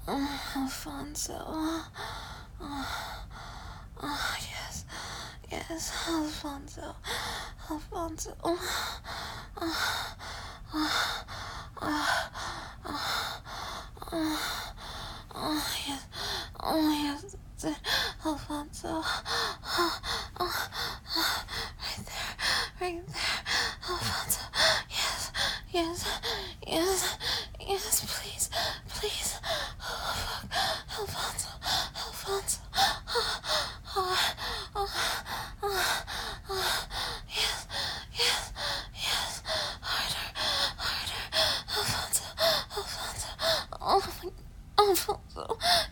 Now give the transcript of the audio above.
Alfonso. Yes. Yes, Alfonso. Alfonso. Yes. Oh, yes. That's it. Alfonso. Right there. Right there. Alfonso. Yes. Yes. Yes. Yes, please. Please. Oh, fuck. Alfonso. Alfonso. Yes. Yes. Yes. Harder. Harder. Alfonso. Alfonso. Oh my. Alfonso.